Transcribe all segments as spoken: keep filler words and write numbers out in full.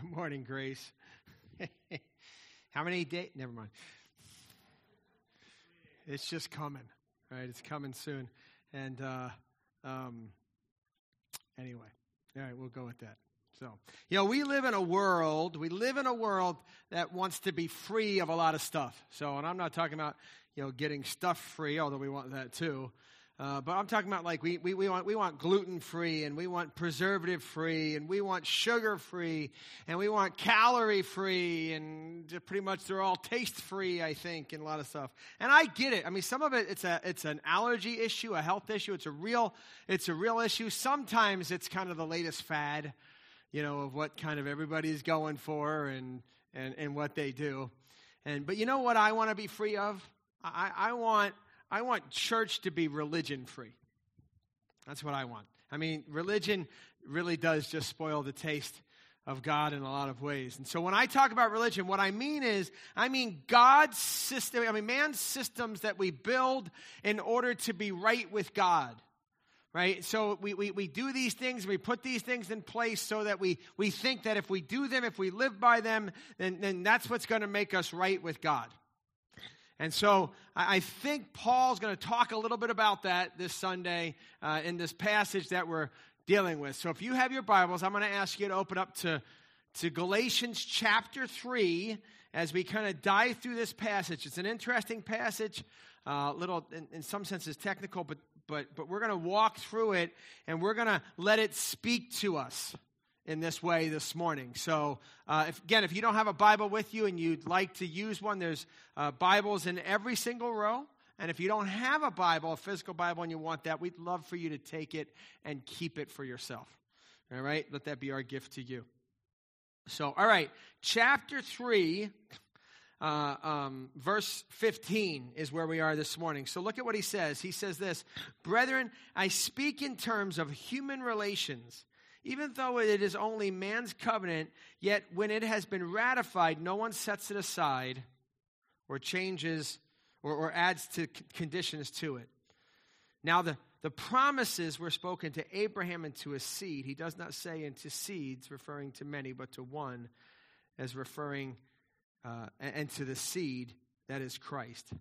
Morning, Grace. How many days? Never mind. It's just coming, right? It's coming soon. And uh, um, anyway, all right, we'll go with that. So, you know, we live in a world, we live in a world that wants to be free of a lot of stuff. So, and I'm not talking about, you know, getting stuff free, although we want that too. Uh, but I'm talking about like we, we, we want we want gluten-free, and we want preservative-free, and we want sugar-free, and we want calorie-free, and pretty much they're all taste-free, I think, and a lot of stuff. And I get it. I mean, some of it it's a it's an allergy issue, a health issue. It's a real it's a real issue. Sometimes it's kind of the latest fad, you know, of what kind of everybody's going for and and, and what they do. And but you know what I want to be free of? I, I want. I want church to be religion-free. That's what I want. I mean, religion really does just spoil the taste of God in a lot of ways. And so when I talk about religion, what I mean is, I mean God's system, I mean man's systems that we build in order to be right with God. Right? So we, we, we do these things, we put these things in place so that we, we think that if we do them, if we live by them, then, then that's what's going to make us right with God. And so I think Paul's going to talk a little bit about that this Sunday uh, in this passage that we're dealing with. So if you have your Bibles, I'm going to ask you to open up to, to Galatians chapter three as we kind of dive through this passage. It's an interesting passage, a uh, little, in, in some senses, technical, but, but, but we're going to walk through it, and we're going to let it speak to us in this way this morning. So, uh, if, again, if you don't have a Bible with you and you'd like to use one, there's uh, Bibles in every single row. And if you don't have a Bible, a physical Bible, and you want that, we'd love for you to take it and keep it for yourself. All right? Let that be our gift to you. So, all right, chapter three, uh, um, verse fifteen is where we are this morning. So look at what he says. He says this, "Brethren, I speak in terms of human relations. Even though it is only man's covenant, yet when it has been ratified, no one sets it aside or changes or, or adds to c- conditions to it. Now the, the promises were spoken to Abraham and to his seed. He does not say into seeds, referring to many, but to one, as referring uh, and, and to the seed that is Christ."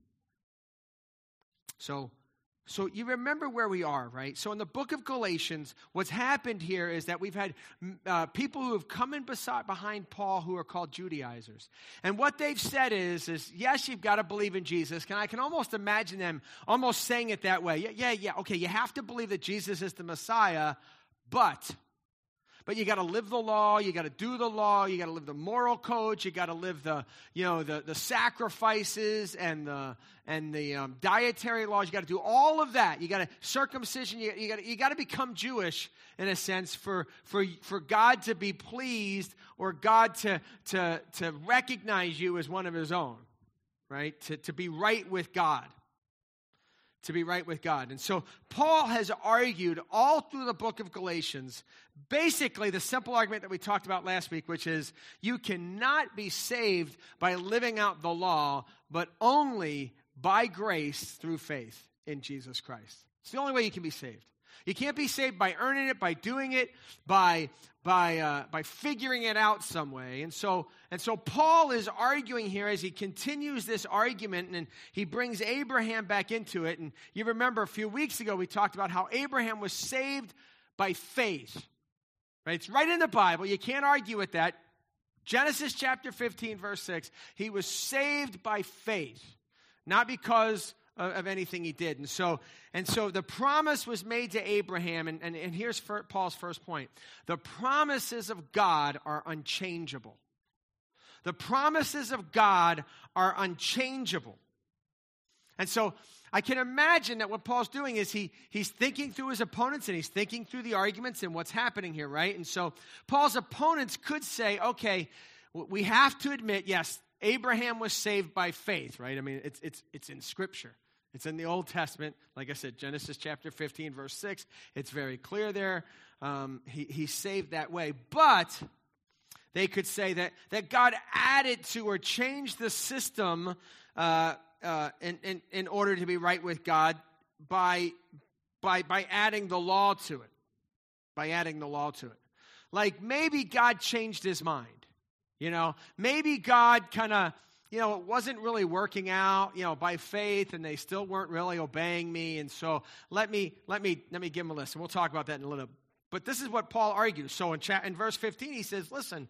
So, So you remember where we are, right? So in the book of Galatians, what's happened here is that we've had uh, people who have come in beside, behind Paul who are called Judaizers. And what they've said is, is yes, you've got to believe in Jesus. And I can almost imagine them almost saying it that way. Yeah, yeah, yeah. Okay, you have to believe that Jesus is the Messiah, but... But you got to live the law, you got to do the law, you got to live the moral code, you got to live the, you know, the, the sacrifices and the and the um, dietary laws. You got to do all of that. You got to circumcision. You, you got you got to become Jewish in a sense for for for God to be pleased or God to to to recognize you as one of His own, right? To to be right with God. To be right with God. And so Paul has argued all through the book of Galatians, basically the simple argument that we talked about last week, which is you cannot be saved by living out the law, but only by grace through faith in Jesus Christ. It's the only way you can be saved. You can't be saved by earning it, by doing it, by by uh, by figuring it out some way. And so and so Paul is arguing here as he continues this argument, and he brings Abraham back into it. And you remember a few weeks ago we talked about how Abraham was saved by faith. Right? It's right in the Bible. You can't argue with that. Genesis chapter fifteen, verse six. He was saved by faith, not because of anything he did. And so and so the promise was made to Abraham, and, and, and here's Paul's first point. The promises of God are unchangeable. The promises of God are unchangeable. And so I can imagine that what Paul's doing is he he's thinking through his opponents, and he's thinking through the arguments and what's happening here, right? And so Paul's opponents could say, okay, we have to admit, yes, Abraham was saved by faith, right? I mean, it's it's it's in Scripture. It's in the Old Testament. Like I said, Genesis chapter fifteen, verse six. It's very clear there. Um, he, he's saved that way. But they could say that, that God added to or changed the system uh, uh, in, in, in order to be right with God by, by, by adding the law to it. By adding the law to it. Like maybe God changed his mind. You know, maybe God kind of, you know, it wasn't really working out, you know, by faith, and they still weren't really obeying me. And so let me, let me, let me give them a list. And we'll talk about that in a little bit. But this is what Paul argues. So in, chat, in verse fifteen, he says, listen,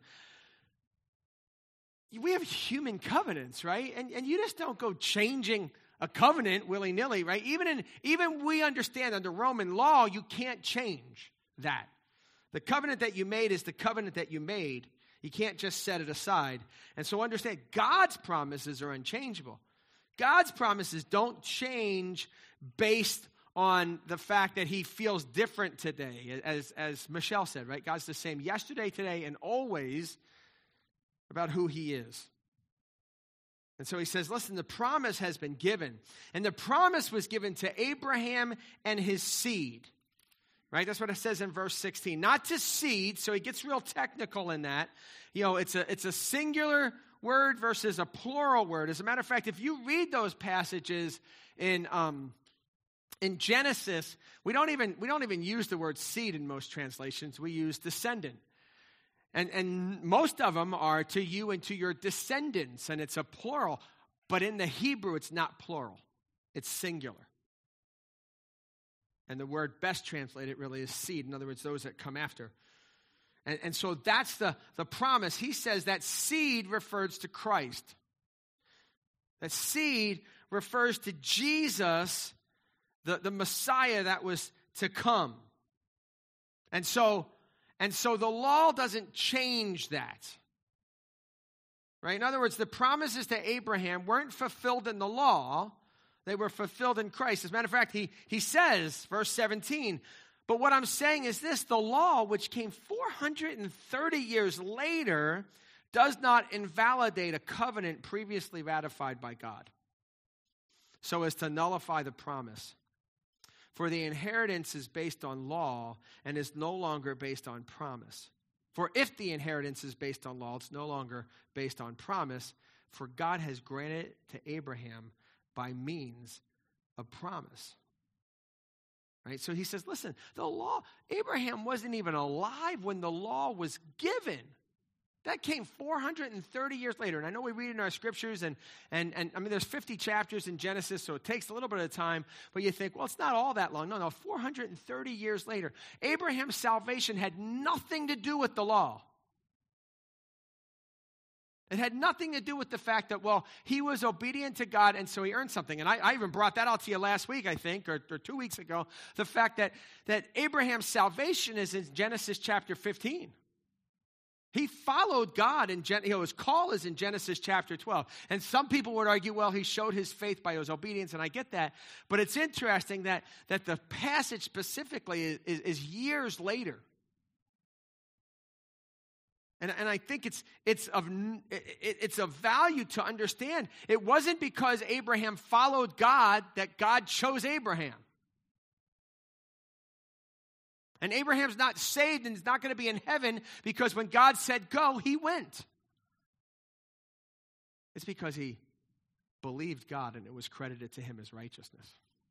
we have human covenants, right? And, and you just don't go changing a covenant willy-nilly, right? Even in, even we understand under Roman law, you can't change that. The covenant that you made is the covenant that you made. You can't just set it aside. And so understand, God's promises are unchangeable. God's promises don't change based on the fact that he feels different today. As, as Michelle said, right? God's the same yesterday, today, and always about who he is. And so he says, listen, the promise has been given. And the promise was given to Abraham and his seed. Right? That's what it says in verse sixteen. Not to seed, so he gets real technical in that. You know, it's a, it's a singular word versus a plural word. As a matter of fact, if you read those passages in um, in Genesis, we don't even we don't even use the word seed in most translations. We use descendant. And, and most of them are to you and to your descendants, and it's a plural. But in the Hebrew, it's not plural. It's singular. And the word best translated really is seed. In other words, those that come after. And, and so that's the, the promise. He says that seed refers to Christ. That seed refers to Jesus, the, the Messiah that was to come. And so, and so the law doesn't change that. Right? In other words, the promises to Abraham weren't fulfilled in the law. They were fulfilled in Christ. As a matter of fact, he, he says, verse seventeen, but what I'm saying is this, the law, which came four hundred thirty years later, does not invalidate a covenant previously ratified by God, so as to nullify the promise. For the inheritance is based on law and is no longer based on promise. For if the inheritance is based on law, it's no longer based on promise, for God has granted it to Abraham by means of promise. Right? So he says, listen, the law, Abraham wasn't even alive when the law was given. That came four hundred thirty years later. And I know we read in our scriptures, and, and, and I mean, there's fifty chapters in Genesis, so it takes a little bit of time. But you think, well, it's not all that long. No, no, four hundred thirty years later. Abraham's salvation had nothing to do with the law. It had nothing to do with the fact that, well, he was obedient to God, and so he earned something. And I, I even brought that out to you last week, I think, or, or two weeks ago, the fact that, that Abraham's salvation is in Genesis chapter fifteen. He followed God, and you know, his call is in Genesis chapter twelve. And some people would argue, well, he showed his faith by his obedience, and I get that. But it's interesting that, that the passage specifically is, is, is years later. And, and I think it's it's of it, it's of value to understand. It wasn't because Abraham followed God that God chose Abraham. And Abraham's not saved and is not going to be in heaven because when God said go, he went. It's because he believed God and it was credited to him as righteousness.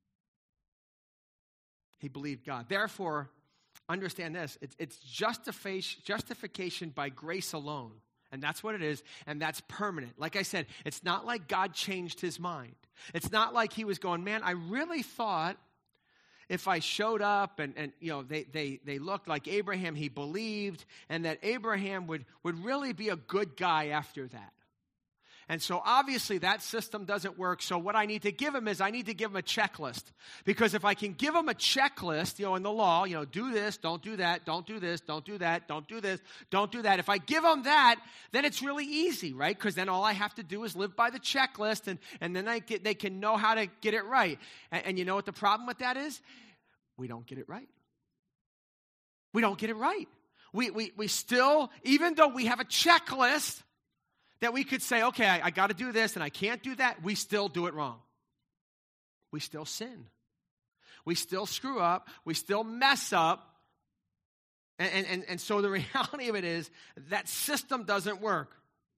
He believed God. Therefore, understand this, it's, it's justification, justification by grace alone. And that's what it is, and that's permanent. Like I said, it's not like God changed his mind. It's not like he was going, man, I really thought if I showed up and, and you know, they, they, they looked like Abraham, he believed, and that Abraham would, would really be a good guy after that. And so obviously that system doesn't work. So what I need to give him is I need to give him a checklist. Because if I can give him a checklist, you know, in the law, you know, do this, don't do that, don't do this, don't do that, don't do this, don't do that. If I give him that, then it's really easy, right? Because then all I have to do is live by the checklist, and, and then I get, they can know how to get it right. And, and you know what the problem with that is? We don't get it right. We don't get it right. We, we, we still, even though we have a checklist, that we could say, okay, I, I got to do this and I can't do that, we still do it wrong. We still sin. We still screw up. We still mess up. And, and, and so the reality of it is that system doesn't work.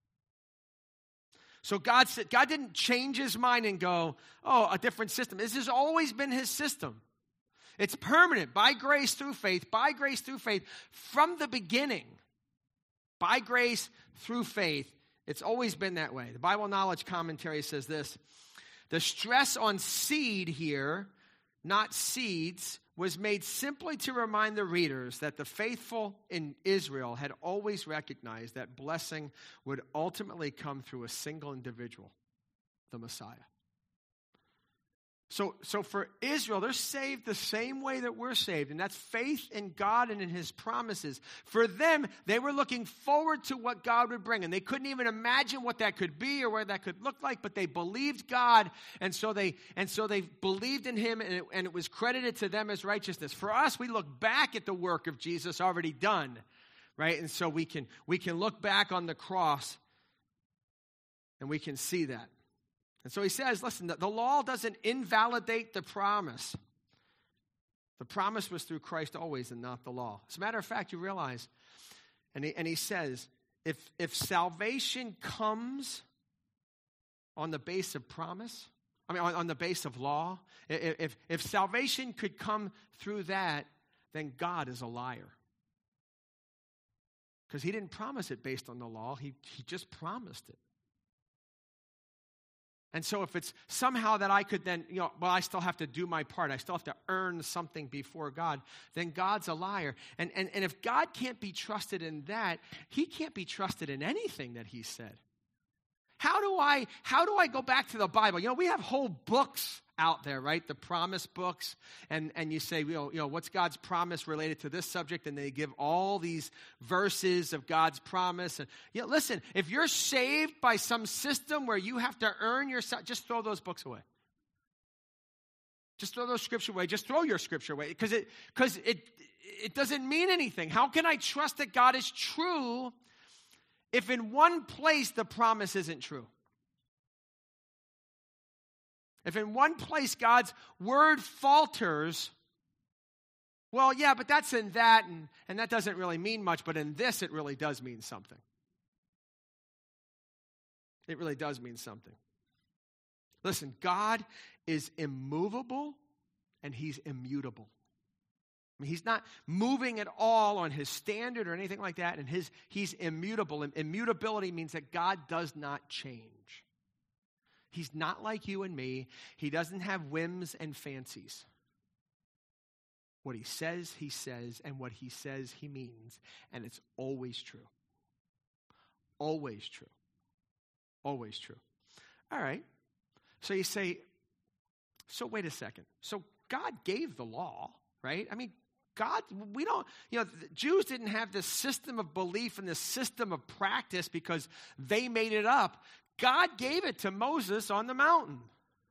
So God said, God didn't change his mind and go, oh, a different system. This has always been his system. It's permanent, by grace through faith, by grace through faith, from the beginning. By grace, through faith. It's always been that way. The Bible Knowledge Commentary says this. The stress on seed here, not seeds, was made simply to remind the readers that the faithful in Israel had always recognized that blessing would ultimately come through a single individual, the Messiah. So, so for Israel, they're saved the same way that we're saved, and that's faith in God and in his promises. For them, they were looking forward to what God would bring, and they couldn't even imagine what that could be or what that could look like, but they believed God, and so they and so they believed in him, and it, and it was credited to them as righteousness. For us, we look back at the work of Jesus already done, right? And so we can we can look back on the cross, and we can see that. And so he says, listen, the, the law doesn't invalidate the promise. The promise was through Christ always and not the law. As a matter of fact, you realize, and he, and he says, if, if salvation comes on the base of promise, I mean, on, on the base of law, if, if, if salvation could come through that, then God is a liar. Because he didn't promise it based on the law. He, he just promised it. And so if it's somehow that I could then, you know, well, I still have to do my part. I still have to earn something before God. Then God's a liar. And, and, and if God can't be trusted in that, he can't be trusted in anything that he said. How do I, how do I go back to the Bible? You know, we have whole books out there, right? The promise books. And, and you say, you know, you know, what's God's promise related to this subject? And they give all these verses of God's promise. And you know, listen, if you're saved by some system where you have to earn your, just throw those books away. Just throw those scripture away. Just throw your scripture away. Because it, because it, it doesn't mean anything. How can I trust that God is true if in one place the promise isn't true? If in one place God's word falters, well, yeah, but that's in that, and, and that doesn't really mean much, but in this it really does mean something. It really does mean something. Listen, God is immovable and he's immutable. I mean, he's not moving at all on his standard or anything like that, and his he's immutable. And immutability means that God does not change. He's not like you and me. He doesn't have whims and fancies. What he says, he says, and what he says, he means. And it's always true. Always true. Always true. All right. So you say, so wait a second. So God gave the law, right? I mean, God, we don't, you know, the Jews didn't have this system of belief and this system of practice because they made it up. God gave it to Moses on the mountain.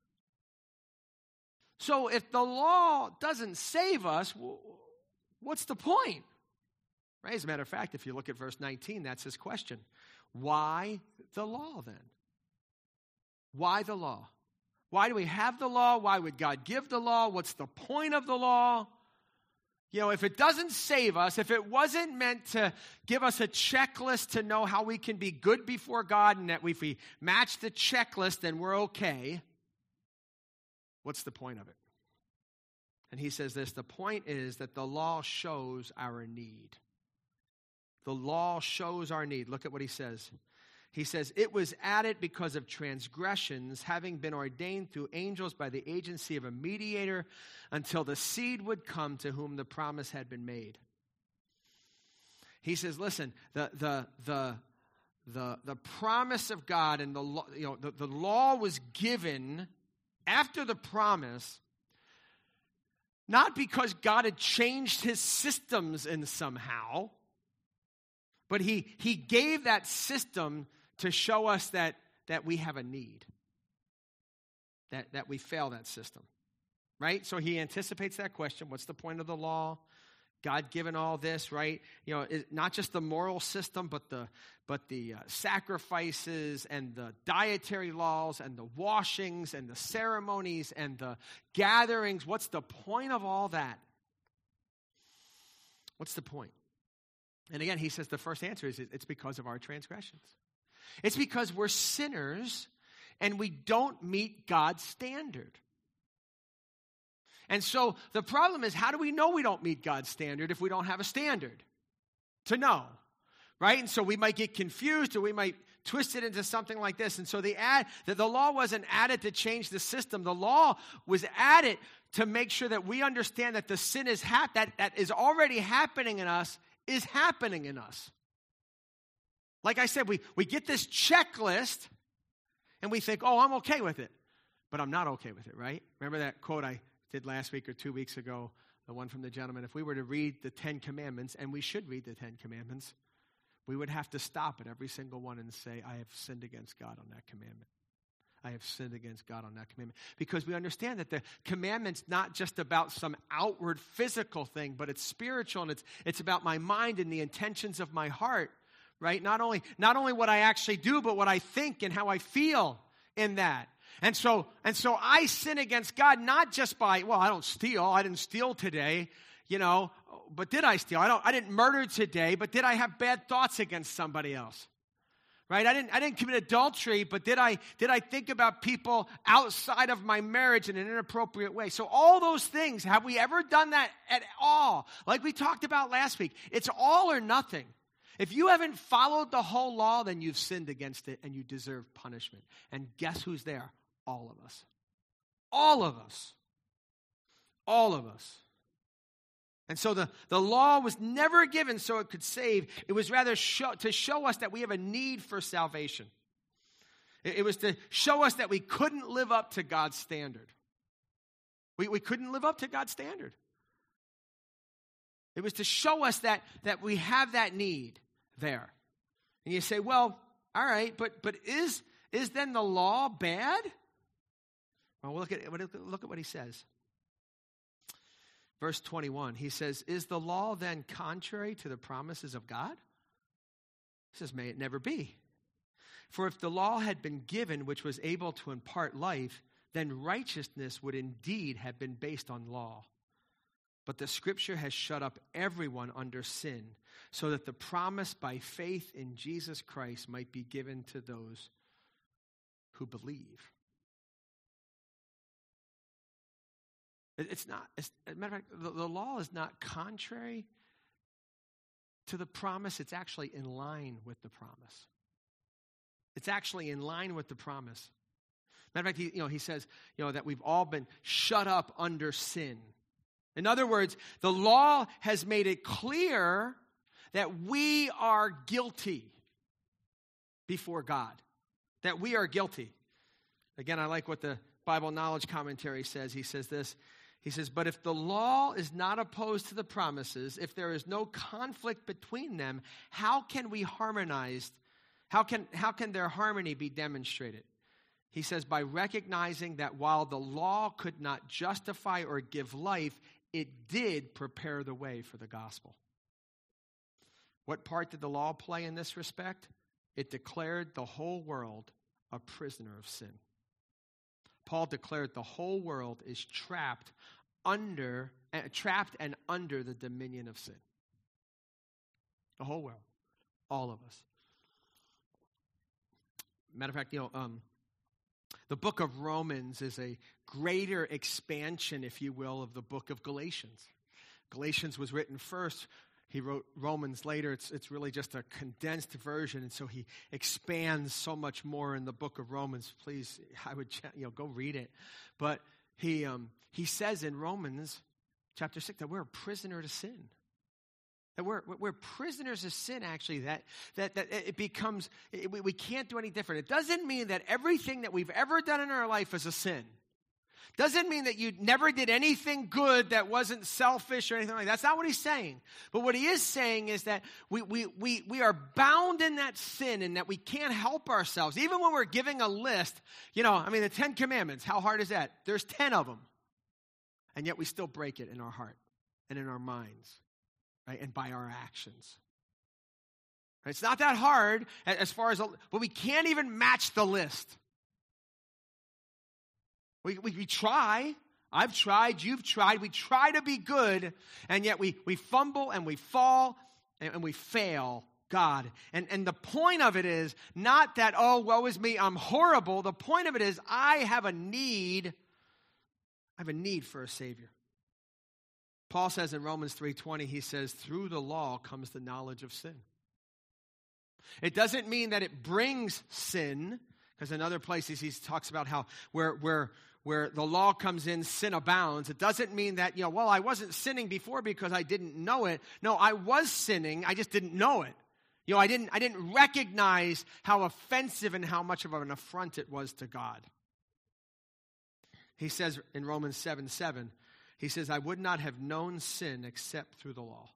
So if the law doesn't save us, what's the point? Right? As a matter of fact, if you look at verse nineteen, that's his question. Why the law then? Why the law? Why do we have the law? Why would God give the law? What's the point of the law? You know, if it doesn't save us, if it wasn't meant to give us a checklist to know how we can be good before God and that if we match the checklist, then we're okay, what's the point of it? And he says this, the point is that the law shows our need. The law shows our need. Look at what he says. He says, it was added because of transgressions, having been ordained through angels by the agency of a mediator until the seed would come to whom the promise had been made. He says, listen, the the the the, the promise of God and the law, you know, the, the law was given after the promise, not because God had changed his systems in somehow, but he he gave that system to show us that, that we have a need, that, that we fail that system, right? So he anticipates that question. What's the point of the law? God given all this, right? You know, it, not just the moral system, but the but the uh, sacrifices and the dietary laws and the washings and the ceremonies and the gatherings. What's the point of all that? What's the point? And again, he says the first answer is it's because of our transgressions. It's because we're sinners and we don't meet God's standard. And so the problem is, how do we know we don't meet God's standard if we don't have a standard to know? right? And so we might get confused, or we might twist it into something like this. And so the ad, that the law wasn't added to change the system. The law was added to make sure that we understand that the sin is hap- that, that is already happening in us is happening in us. Like I said, we, we get this checklist, and we think, oh, I'm okay with it. But I'm not okay with it, right? Remember that quote I did last week or two weeks ago, the one from the gentleman? If we were to read the Ten Commandments, and we should read the Ten Commandments, we would have to stop at every single one and say, I have sinned against God on that commandment. I have sinned against God on that commandment. Because we understand that the commandment's not just about some outward physical thing, but it's spiritual, and it's it's about my mind and the intentions of my heart, right? Not only, not only what I actually do, but what I think and how I feel in that. And so, and so I sin against God not just by, well, I don't steal. I didn't steal today, you know, but did I steal? I don't. I didn't murder today, but did I have bad thoughts against somebody else? Right? I didn't I didn't commit adultery, but did I did I think about people outside of my marriage in an inappropriate way? So all those things, have we ever done that at all? Like we talked about last week, it's all or nothing. If you haven't followed the whole law, then you've sinned against it and you deserve punishment. And guess who's there? All of us. All of us. All of us. And so the, the law was never given so it could save. It was rather show, to show us that we have a need for salvation. It, it was to show us that we couldn't live up to God's standard. We, we couldn't live up to God's standard. It was to show us that, that we have that need there. And you say, well, all right, but but is is then the law bad? Well, look at look at what he says. Verse twenty-one, he says, is the law then contrary to the promises of God? He says, may it never be. For if the law had been given, which was able to impart life, then righteousness would indeed have been based on law. But the scripture has shut up everyone under sin, so that the promise by faith in Jesus Christ might be given to those who believe. It's not, as a matter of fact, the, the law is not contrary to the promise. It's actually in line with the promise. It's actually in line with the promise. Matter of fact, he, you know, he says, you know, that we've all been shut up under sin. In other words, the law has made it clear that we are guilty before God. That we are guilty. Again, I like what the Bible Knowledge Commentary says. He says this. He says, but if the law is not opposed to the promises, if there is no conflict between them, how can we harmonize? How can, how can their harmony be demonstrated? He says, by recognizing that while the law could not justify or give life, it did prepare the way for the gospel. What part did the law play in this respect? It declared the whole world a prisoner of sin. Paul declared the whole world is trapped under, uh, trapped and under the dominion of sin. The whole world, all of us. Matter of fact, you know, um, the book of Romans is a greater expansion, if you will, of the book of Galatians. Galatians was written first. He wrote Romans later. It's it's really just a condensed version, and so he expands so much more in the book of Romans. Please, I would you know go read it. But he um, he says in Romans chapter six that we're a prisoner to sin. That we're we're prisoners of sin. Actually, that that that it becomes it, we, we can't do any different. It doesn't mean that everything that we've ever done in our life is a sin. Doesn't mean that you never did anything good that wasn't selfish or anything like that. That's not what he's saying. But what he is saying is that we, we, we, we are bound in that sin and that we can't help ourselves. Even when we're giving a list, you know, I mean, the Ten Commandments, how hard is that? There's ten of them. And yet we still break it in our heart and in our minds, right? And by our actions. Right? It's not that hard as far as, but we can't even match the list. We, we we try. I've tried. You've tried. We try to be good, and yet we, we fumble and we fall and, and we fail God. And, and the point of it is not that, oh, woe is me, I'm horrible. The point of it is I have a need. I have a need for a Savior. Paul says in Romans three twenty, he says, through the law comes the knowledge of sin. It doesn't mean that it brings sin, because in other places he talks about how where where where the law comes in, sin abounds. It doesn't mean that, you know, well, I wasn't sinning before because I didn't know it. No, I was sinning, I just didn't know it. You know, I didn't I didn't recognize how offensive and how much of an affront it was to God. He says in Romans seven seven, he says, I would not have known sin except through the law.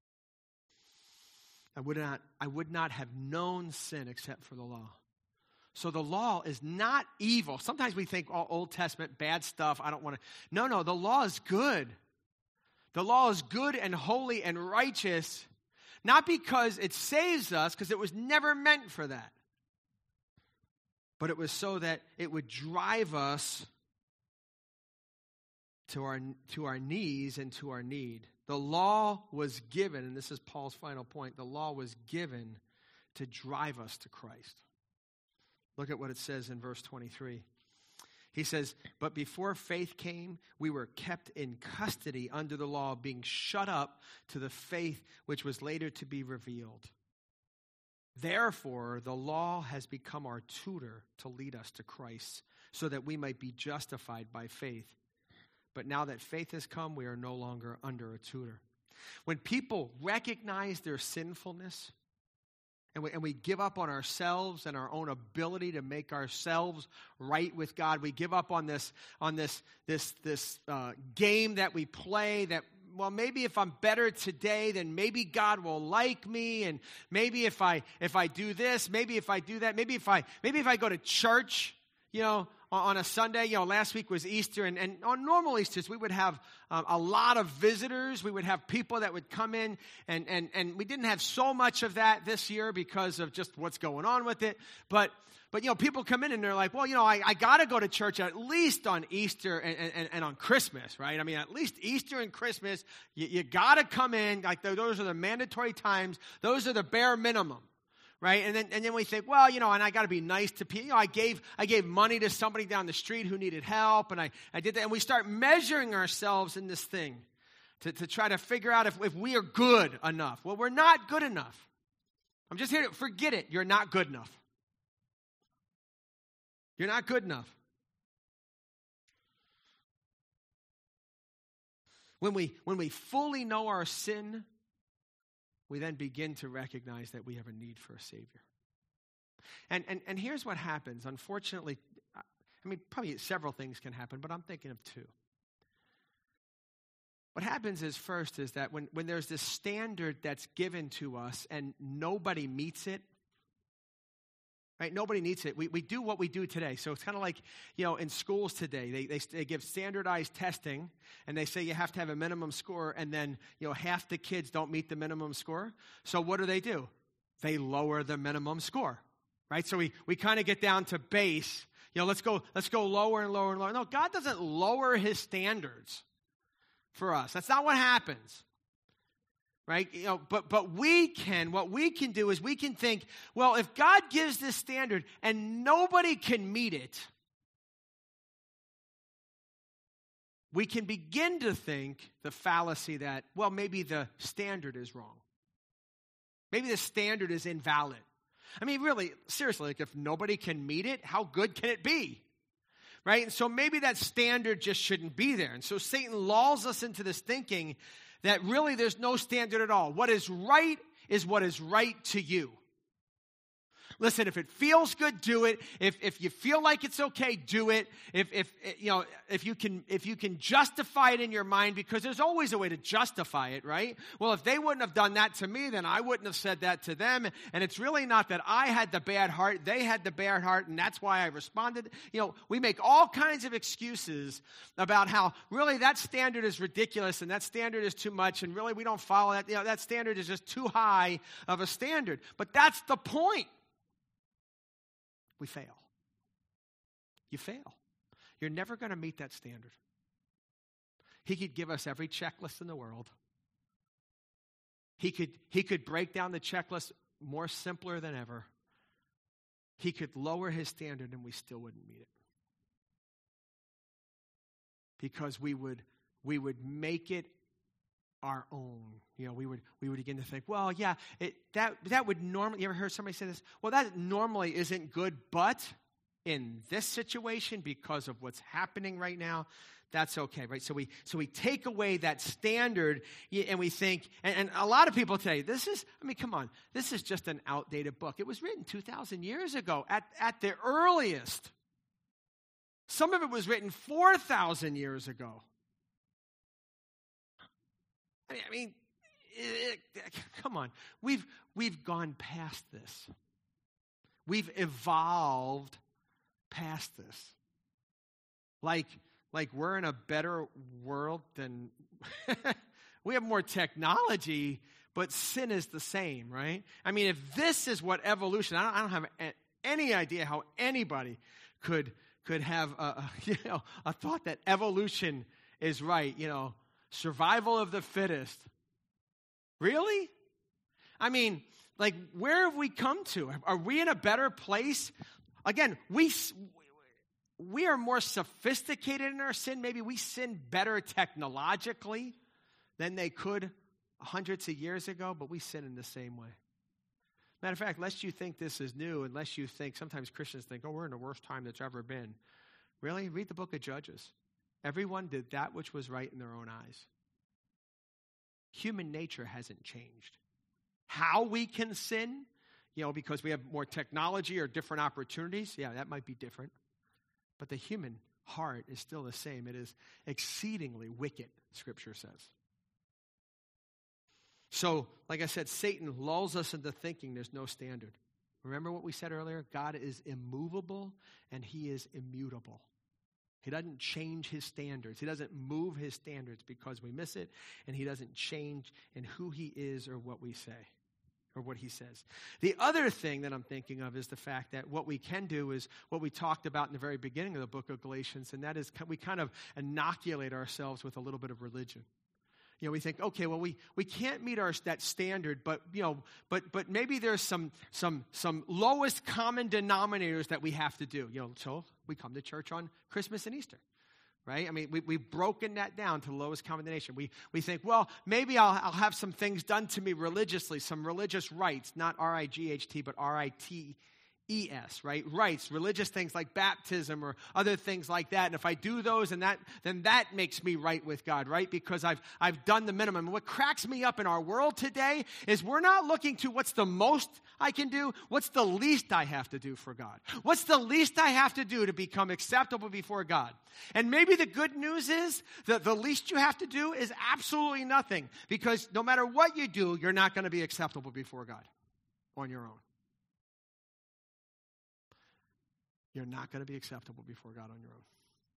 I would not, I would not have known sin except for the law. So the law is not evil. Sometimes we think, oh, Old Testament, bad stuff, I don't want to. No, no, the law is good. The law is good and holy and righteous, not because it saves us, because it was never meant for that. But it was so that it would drive us to our, to our knees and to our need. The law was given, and this is Paul's final point, the law was given to drive us to Christ. Look at what it says in verse twenty-three. He says, but before faith came, we were kept in custody under the law, being shut up to the faith which was later to be revealed. Therefore, the law has become our tutor to lead us to Christ, so that we might be justified by faith. But now that faith has come, we are no longer under a tutor. When people recognize their sinfulness, and we, and we give up on ourselves and our own ability to make ourselves right with God, we give up on this on this this this uh, game that we play that, well, maybe if I'm better today, then maybe God will like me, and maybe if I if I do this, maybe if I do that, maybe if I maybe if I go to church, you know, on a Sunday. You know, last week was Easter, and, and on normal Easters, we would have um, a lot of visitors. We would have people that would come in, and, and, and we didn't have so much of that this year because of just what's going on with it. But, but you know, people come in, and they're like, well, you know, I, I got to go to church at least on Easter and, and, and on Christmas, right? I mean, at least Easter and Christmas, you, you got to come in. Like, those are the mandatory times. Those are the bare minimum. Right, and then and then we think, well, you know, and I got to be nice to people. You know, I gave I gave money to somebody down the street who needed help, and I, I did that. And we start measuring ourselves in this thing to, to try to figure out if, if we are good enough. Well, we're not good enough. I'm just here to forget it. You're not good enough. You're not good enough. When we when we fully know our sin, we then begin to recognize that we have a need for a Savior. And, and, and here's what happens. Unfortunately, I mean, probably several things can happen, but I'm thinking of two. What happens is, first, is that when, when there's this standard that's given to us and nobody meets it, right? Nobody needs it. We we do what we do today. So it's kind of like, you know, in schools today, they, they they give standardized testing, and they say you have to have a minimum score, and then, you know, half the kids don't meet the minimum score. So what do they do? They lower the minimum score, right? So we we kind of get down to base. You know, let's go let's go lower and lower and lower. No, God doesn't lower his standards for us. That's not what happens. Right? You know, but but we can, what we can do is we can think, well, if God gives this standard and nobody can meet it, we can begin to think the fallacy that, well, maybe the standard is wrong. Maybe the standard is invalid. I mean, really, seriously, like if nobody can meet it, how good can it be? Right? And so maybe that standard just shouldn't be there. And so Satan lulls us into this thinking that really there's no standard at all. What is right is what is right to you. Listen, if it feels good, do it. If if you feel like it's okay, do it. If if you know if you can if you can justify it in your mind, because there's always a way to justify it, right? Well, if they wouldn't have done that to me, then I wouldn't have said that to them. And it's really not that I had the bad heart; they had the bad heart, and that's why I responded. You know, we make all kinds of excuses about how really that standard is ridiculous and that standard is too much, and really we don't follow that. You know, that standard is just too high of a standard. But that's the point. We fail. You fail. You're never going to meet that standard. He could give us every checklist in the world. He could, he could break down the checklist more simpler than ever. He could lower his standard and we still wouldn't meet it. Because we would, we would make it our own. You know, we would we would begin to think, well, yeah, it, that that would normally. You ever heard somebody say this? Well, that normally isn't good, but in this situation, because of what's happening right now, that's okay, right? So we so we take away that standard, and we think, and, and a lot of people today, this is, I mean, come on, this is just an outdated book. It was written two thousand years ago, at, at the earliest. Some of it was written four thousand years ago. I mean, I mean it, it, come on, we've we've gone past this. We've evolved past this. Like, like we're in a better world than we have more technology, but sin is the same, right? I mean, if this is what evolution, I don't, I don't have a, any idea how anybody could could have a, a, you know, a thought that evolution is right. You know, survival of the fittest. Really? I mean, like, where have we come to? Are we in a better place? Again, we we are more sophisticated in our sin. Maybe we sin better technologically than they could hundreds of years ago, but we sin in the same way. Matter of fact, lest you think this is new, unless you think, sometimes Christians think, oh, we're in the worst time that's ever been. Really? Read the book of Judges. Everyone did that which was right in their own eyes. Human nature hasn't changed. How we can sin, you know, because we have more technology or different opportunities, yeah, that might be different. But the human heart is still the same. It is exceedingly wicked, Scripture says. So, like I said, Satan lulls us into thinking there's no standard. Remember what we said earlier? God is immovable and he is immutable. He doesn't change his standards. He doesn't move his standards because we miss it, and he doesn't change in who he is or what we say or what he says. The other thing that I'm thinking of is the fact that what we can do is what we talked about in the very beginning of the book of Galatians, and that is we kind of inoculate ourselves with a little bit of religion. You know, we think, okay, well, we, we can't meet our that standard, but you know, but but maybe there's some some some lowest common denominators that we have to do. You know, so we come to church on Christmas and Easter, right? I mean, we we've broken that down to the lowest common denomination. We we think, well, maybe I'll I'll have some things done to me religiously, some religious rites, not R I G H T, but R I T E S, right? Rites, religious things like baptism or other things like that. And if I do those, and that, then that makes me right with God, right? Because I've I've done the minimum. And what cracks me up in our world today is we're not looking to what's the most I can do, what's the least I have to do for God. What's the least I have to do to become acceptable before God? And maybe the good news is that the least you have to do is absolutely nothing, because no matter what you do, you're not going to be acceptable before God on your own. You're not going to be acceptable before God on your own.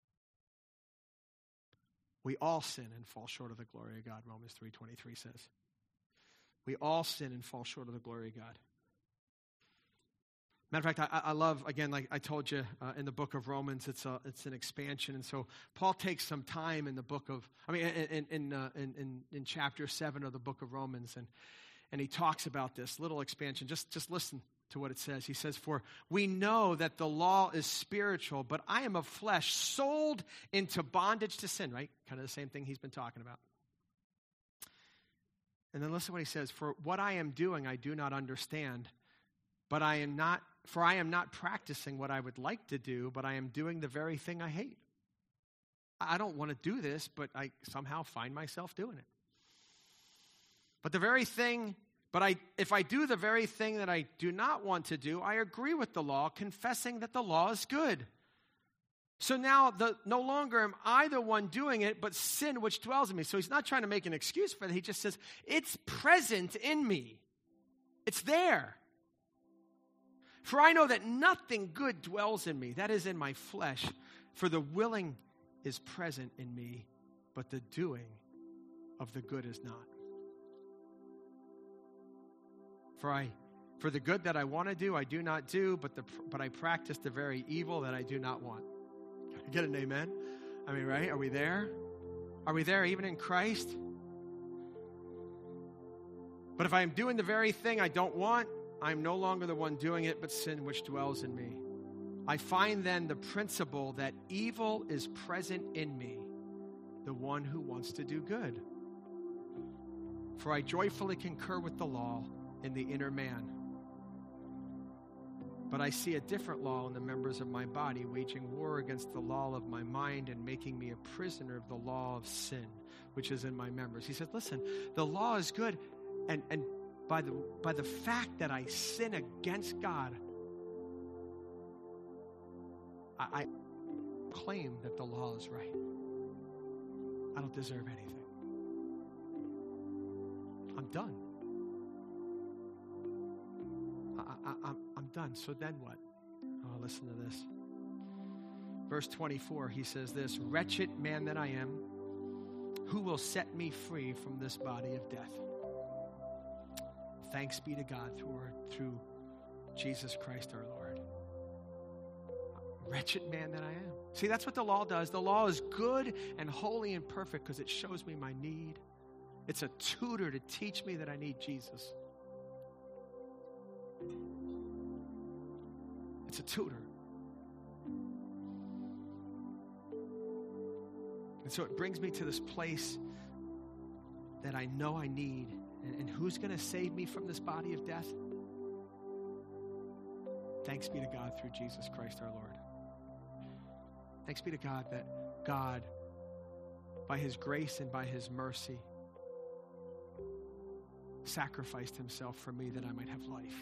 We all sin and fall short of the glory of God, Romans three twenty-three says. We all sin and fall short of the glory of God. Matter of fact, I, I love, again, like I told you uh, in the book of Romans, it's a, it's an expansion. And so Paul takes some time in the book of, I mean, in in uh, in, in, in chapter seven of the book of Romans, and and he talks about this little expansion. Just, just listen to what it says. He says, for we know that the law is spiritual, but I am of flesh, sold into bondage to sin, right? Kind of the same thing he's been talking about. And then listen to what he says, for what I am doing, I do not understand, but I am not, for I am not practicing what I would like to do, but I am doing the very thing I hate. I don't want to do this, but I somehow find myself doing it. But the very thing But I, if I do the very thing that I do not want to do, I agree with the law, confessing that the law is good. So now the, no longer am I the one doing it, but sin which dwells in me. So he's not trying to make an excuse for it. He just says, it's present in me. It's there. For I know that nothing good dwells in me, that is in my flesh. For the willing is present in me, but the doing of the good is not. For I, for the good that I want to do, I do not do, but the but I practice the very evil that I do not want. Get an amen? I mean, right? Are we there? Are we there even in Christ? But if I am doing the very thing I don't want, I am no longer the one doing it, but sin which dwells in me. I find then the principle that evil is present in me, the one who wants to do good. For I joyfully concur with the law in the inner man. But I see a different law in the members of my body, waging war against the law of my mind and making me a prisoner of the law of sin, which is in my members. He said, listen, the law is good, and, and by the by the fact that I sin against God, I, I claim that the law is right. I don't deserve anything. I'm done. I, I, I'm, I'm done. So then what? Oh, listen to this. Verse twenty-four, he says this, wretched man that I am, who will set me free from this body of death? Thanks be to God through, through Jesus Christ our Lord. Wretched man that I am. See, that's what the law does. The law is good and holy and perfect because it shows me my need. It's a tutor to teach me that I need Jesus. It's a tutor. And so it brings me to this place that I know I need. And, and who's going to save me from this body of death? Thanks be to God through Jesus Christ our Lord. Thanks be to God that God, by his grace and by his mercy, sacrificed himself for me that I might have life.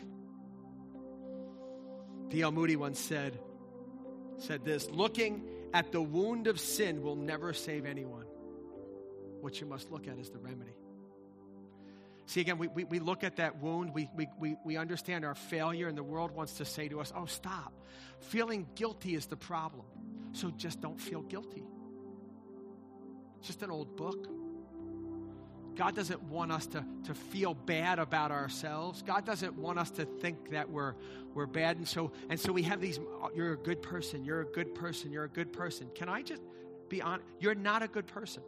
D L Moody once said, said this, looking at the wound of sin will never save anyone. What you must look at is the remedy. See, again, we, we, we look at that wound, we, we, we, we understand our failure, and the world wants to say to us, oh, stop. Feeling guilty is the problem. So just don't feel guilty. It's just an old book. God doesn't want us to, to feel bad about ourselves. God doesn't want us to think that we're we're bad. And so and so we have these, you're a good person, you're a good person, you're a good person. Can I just be honest? You're not a good person.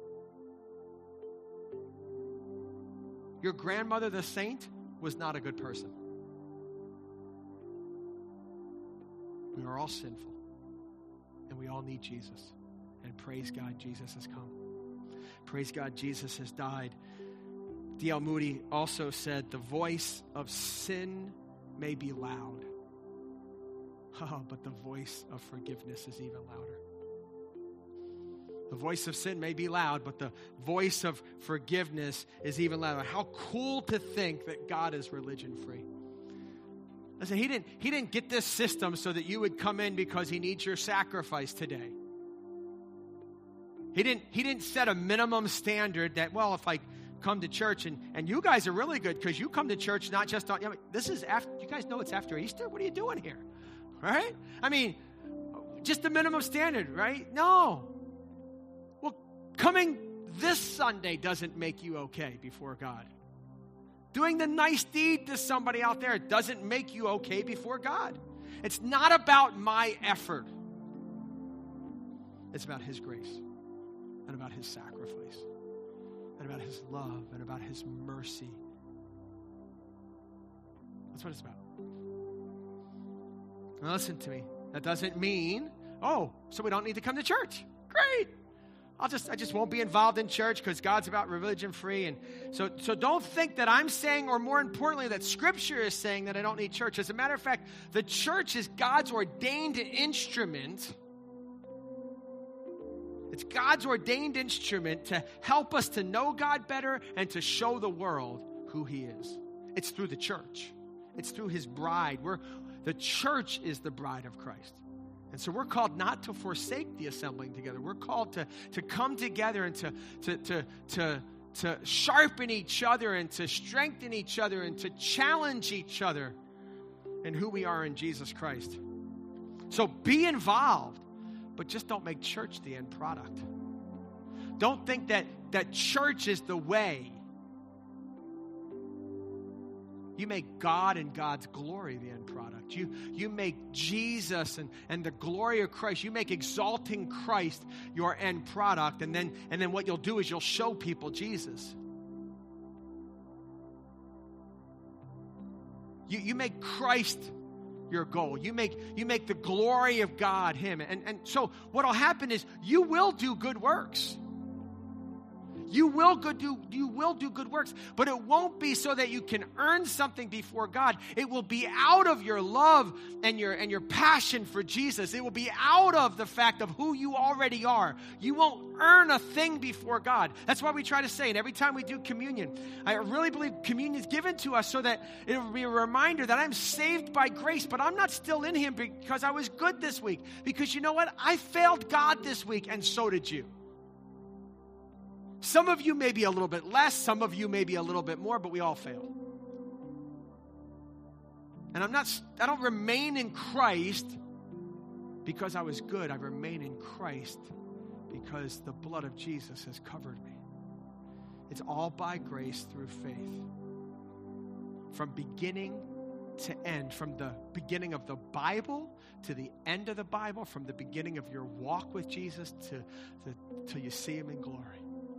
Your grandmother, the saint, was not a good person. We are all sinful. And we all need Jesus. And praise God, Jesus has come. Praise God, Jesus has died. D L Moody also said, the voice of sin may be loud. Oh, but the voice of forgiveness is even louder. The voice of sin may be loud, but the voice of forgiveness is even louder. How cool to think that God is religion free. Listen, he didn't, he didn't get this system so that you would come in because he needs your sacrifice today. He didn't, he didn't set a minimum standard that, well, if I come to church, and, and you guys are really good because you come to church not just on, you know, this is after, you guys know it's after Easter? What are you doing here? Right? I mean, just the minimum standard, right? No. Well, coming this Sunday doesn't make you okay before God. Doing the nice deed to somebody out there doesn't make you okay before God. It's not about my effort. It's about his grace and about his sacrifice and about his love and about his mercy. That's what it's about. Now listen to me. That doesn't mean, oh, so we don't need to come to church. Great. I'll just, I just won't be involved in church because God's about religion free. And so, so don't think that I'm saying, or more importantly, that Scripture is saying that I don't need church. As a matter of fact, the church is God's ordained instrument. It's God's ordained instrument to help us to know God better and to show the world who he is. It's through the church. It's through his bride. We're, the church is the bride of Christ. And so we're called not to forsake the assembling together. We're called to, to come together and to, to, to, to, to sharpen each other and to strengthen each other and to challenge each other in who we are in Jesus Christ. So be involved, but just don't make church the end product. Don't think that, that church is the way. You make God and God's glory the end product. You, you make Jesus and, and the glory of Christ. You make exalting Christ your end product. And then, and then what you'll do is you'll show people Jesus. You, you make Christ your goal. You make, you make the glory of God him. And, and so what will happen is you will do good works. You will go do, you will do good works, but it won't be so that you can earn something before God. It will be out of your love and your, and your passion for Jesus. It will be out of the fact of who you already are. You won't earn a thing before God. That's why we try to say, and every time we do communion, I really believe communion is given to us so that it will be a reminder that I'm saved by grace, but I'm not still in him because I was good this week. Because you know what? I failed God this week, and so did you. Some of you may be a little bit less, some of you may be a little bit more, but we all fail. And I'm not, I don't remain in Christ because I was good. I remain in Christ because the blood of Jesus has covered me. It's all by grace through faith. From beginning to end, from the beginning of the Bible to the end of the Bible, from the beginning of your walk with Jesus to, to till you see him in glory.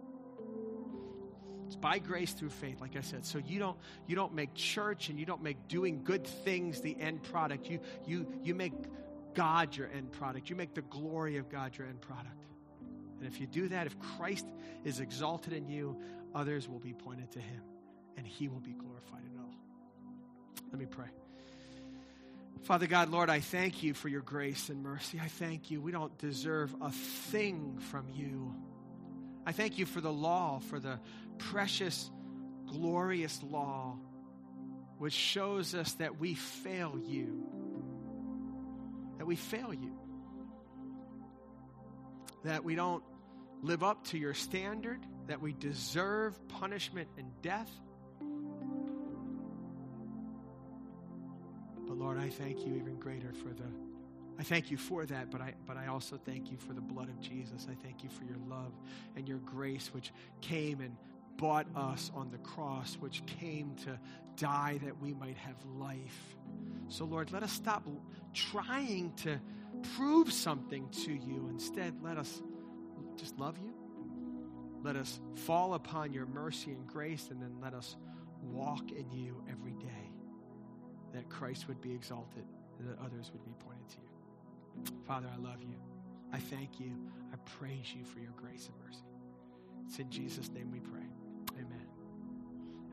It's by grace through faith, like I said. So you don't you don't make church and you don't make doing good things the end product. You you you make God your end product. You make the glory of God your end product. And if you do that, if Christ is exalted in you, others will be pointed to him, and he will be glorified in all. Let me pray. Father God, Lord, I thank you for your grace and mercy. I thank you. We don't deserve a thing from you. I thank you for the law, for the precious, glorious law, which shows us that we fail you. That we fail you. That we don't live up to your standard, that we deserve punishment and death. But Lord, I thank you even greater for the I thank you for that, but I but I also thank you for the blood of Jesus. I thank you for your love and your grace, which came and bought us on the cross, which came to die that we might have life. So Lord, let us stop trying to prove something to you. Instead, let us just love you. Let us fall upon your mercy and grace, and then let us walk in you every day, that Christ would be exalted and that others would be pointed to you. Father, I love you. I thank you. I praise you for your grace and mercy. It's in Jesus' name we pray. Amen.